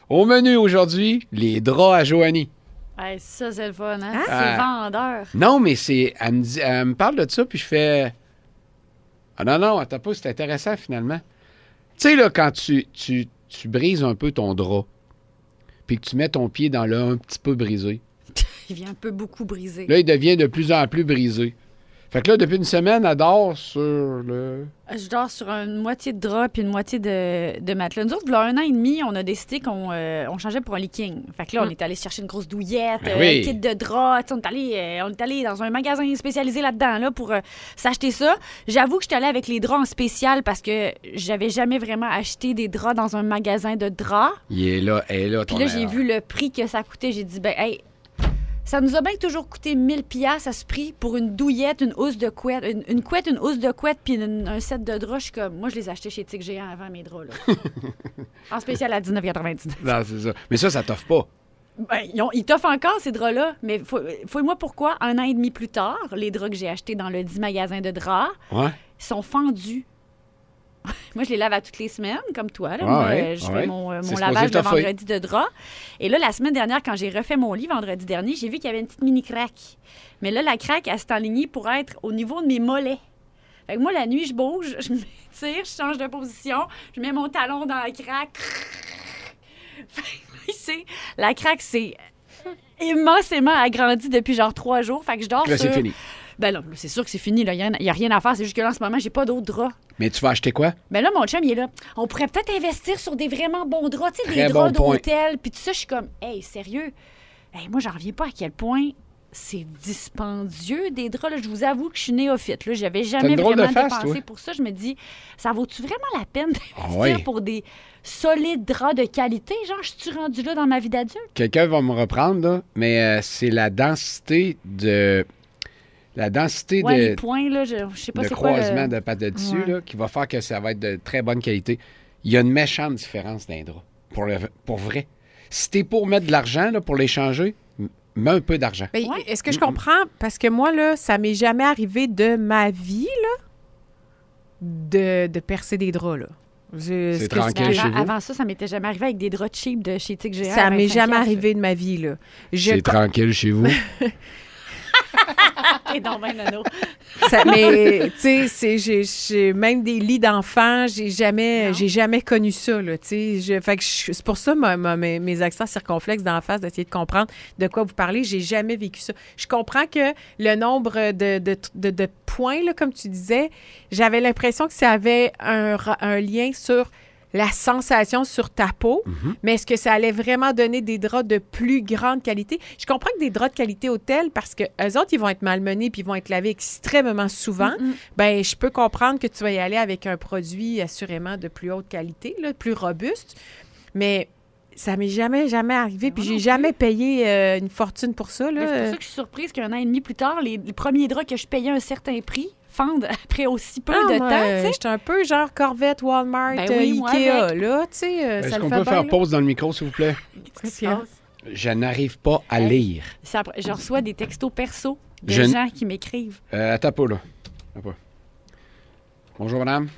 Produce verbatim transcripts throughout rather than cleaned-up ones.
Au menu aujourd'hui, les draps à Joanie. Hey, ça, c'est le fun, hein? Ah. C'est vendeur. Non, mais c'est... Elle me, dit, elle me parle de ça, puis je fais... Ah non, non, attends pas, c'est intéressant, finalement. Tu sais, là, quand tu, tu, tu brises un peu ton drap, puis que tu mets ton pied dans le un petit peu brisé, Il vient un peu beaucoup brisé. là, il devient de plus en plus brisé. Fait que là, depuis une semaine, elle dort sur le... Je dors sur une moitié de drap puis une moitié de, de matelas. Nous autres, il y a un an et demi, on a décidé qu'on euh, on changeait pour un lit king. Fait que là, on est allé chercher une grosse douillette, Ben euh, oui. un kit de drap. On est, allé, euh, on est allé dans un magasin spécialisé là-dedans là, pour euh, s'acheter ça. J'avoue que j'étais allée avec les draps en spécial parce que j'avais jamais vraiment acheté des draps dans un magasin de draps. Il est là, elle est là, ton Puis là, j'ai erreur. vu le prix que ça coûtait. J'ai dit, ben, hey, ça nous a bien toujours coûté mille piastres à ce prix pour une douillette, une housse de couette, une, une couette, une housse de couette, puis une- un set de draps. Je suis comme, moi, je les achetais chez Tic Géant avant mes draps, là. En spécial à dix-neuf quatre-vingt-dix-neuf. Non, c'est ça. Mais ça, ça t'offre pas. Ben, ils, ont- ils t'offrent encore, ces draps-là. Mais faut- fouille-moi pourquoi, un an et demi plus tard, les draps que j'ai achetés dans le dix magasin de draps Ouais. sont fendus. Moi, je les lave à toutes les semaines, comme toi. Là. Ah Moi, ouais, euh, je ah fais ouais. mon, euh, C'est mon supposé lavage le t'offrir. vendredi de drap. Et là, la semaine dernière, quand j'ai refait mon lit vendredi dernier, j'ai vu qu'il y avait une petite mini craque. Mais là, la craque, elle s'est enlignée pour être au niveau de mes mollets. Fait que moi, la nuit, je bouge, je m'étire, je change de position, je mets mon talon dans la craque. Fait que là, ici, la craque, c'est immensément agrandie depuis genre trois jours. Fait que je dors Là, sur... c'est fini. Ben là, c'est sûr que c'est fini. Il n'y a rien à faire. C'est juste que là, en ce moment, j'ai pas d'autres draps. Mais tu vas acheter quoi? Ben là, mon chum, il est là. On pourrait peut-être investir sur des vraiment bons draps, tu sais, Très des bon draps point. d'hôtel. Puis tout ça, je suis comme, hey, sérieux? Hey, moi, j'en reviens pas à quel point c'est dispendieux, des draps. Là. Je vous avoue que je suis néophyte. Là. J'avais jamais une drôle de vraiment face, dépensé toi. pour ça. Je me dis, ça vaut-tu vraiment la peine d'investir Ah oui. pour des solides draps de qualité? Genre, je suis rendu là dans ma vie d'adulte? Quelqu'un va me reprendre, là, mais euh, c'est la densité de... La densité Ouais, de... les points, là, je, je sais pas le c'est quoi croisement le... de pâte de tissu Ouais. là, qui va faire que ça va être de très bonne qualité. Il y a une méchante différence d'un drap. Pour, le- pour vrai. Si t'es pour mettre de l'argent là, pour l'échanger, m- mets un peu d'argent. Ben, Ouais. Est-ce que je comprends? Parce que moi, là, ça m'est jamais arrivé de ma vie, là, de, de percer des draps, là. Je- C'est ce que- tranquille Mais chez avant, vous? avant ça, ça m'était jamais arrivé avec des draps cheap de chez Tic Géant. Ça à m'est vingt-cinq jamais piastres. arrivé de ma vie, là. Je C'est tranquille chez vous. T'es donc ben nono. Ça- mais tu sais, c'est- j'ai, j'ai même des lits d'enfants, j'ai jamais, Non. j'ai jamais connu ça là. Tu sais, Je- fait que je- c'est pour ça ma- ma- mes, mes accents circonflexes d'en face d'essayer de comprendre de quoi vous parlez. J'ai jamais vécu ça. Je comprends que le nombre de, de, de, de points là, comme tu disais, j'avais l'impression que ça avait un, ra- un lien sur la sensation sur ta peau, Mhm. mais est-ce que ça allait vraiment donner des draps de plus grande qualité? Je comprends que des draps de qualité hôtel, parce que eux autres, ils vont être malmenés puis ils vont être lavés extrêmement souvent. Mm-mm. Ben, je peux comprendre que tu vas y aller avec un produit assurément de plus haute qualité, là, plus robuste, mais ça m'est jamais, jamais arrivé, puis Moi j'ai non jamais payé euh, une fortune pour ça, Mais là. c'est pour ça que je suis surprise qu'un an et demi plus tard, les, les premiers draps que je payais un certain prix fendent après aussi peu Ah, de moi, temps, euh, tu sais. j'étais un peu genre Corvette, Walmart, Ben euh, oui, moi Ikea, avec. là, tu sais, euh, Est-ce ça le qu'on fait peut bien, faire là. pause dans le micro, s'il vous plaît? Qu'est-ce qui se passe? Je n'arrive pas à Hey. lire. Ça- Je reçois des textos perso de Je- gens qui m'écrivent. Euh, attends pas, là. Attends pas. Bonjour, madame.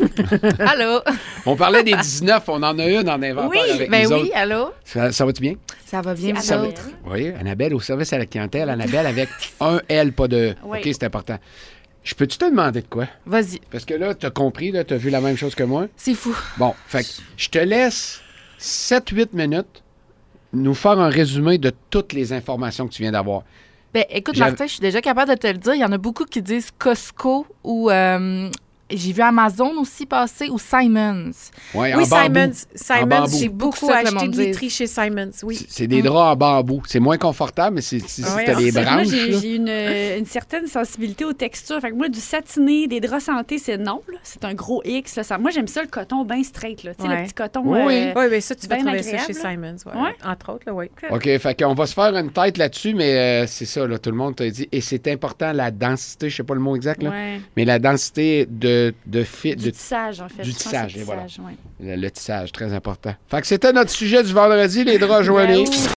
Allô? On parlait des dix-neuf, on en a une en inventaire Oui, avec ben nous oui, autres. allô? Ça, ça va-tu bien? Ça va bien, C'est vous Annabelle. autres? Oui, Annabelle, au service à la clientèle. Annabelle avec un L, pas de... Oui. OK, c'est important. Je peux-tu te demander de quoi? Vas-y. Parce que là, t'as compris, là, t'as vu la même chose que moi. C'est fou. Bon, fait que je te laisse sept huit minutes nous faire un résumé de toutes les informations que tu viens d'avoir. Ben, écoute, J'avais- Martin, je suis déjà capable de te le dire. Il y en a beaucoup qui disent Costco ou euh, j'ai vu Amazon aussi passer ou Simons. Ouais, Oui, en bambou. Simons, En Simons, bambou. j'ai Beaucoup beaucoup ça que le acheté monde de literie dit. chez Simons, oui. C'est- C'est des draps en bambou. C'est moins confortable, mais c'est, si, si Ouais, t'as les Moi, branches, j'ai là. j'ai une, une certaine sensibilité aux textures. Fait que moi, du satiné, des draps santé, c'est non. là. C'est un gros X. là. Ça- moi, j'aime ça, le coton bien straight. Là. Tu sais, Ouais. le petit coton. Oui, oui. euh, Oui, mais ça, tu vas bien trouver ça agréable, chez là. Simons, ouais. Ouais. Entre autres, là, oui. OK, fait qu'on va se faire une tête là-dessus, mais euh, c'est ça, là, tout le monde t'a dit. Et c'est important, la densité, je sais pas le mot exact, là, ouais. mais la densité de, de, fi- Du de tissage, en fait. du Je pense que c'est tissage, et voilà. ouais. le, le tissage, très important. Fait que c'était notre sujet du vendredi, les draps joignés. Ben oui.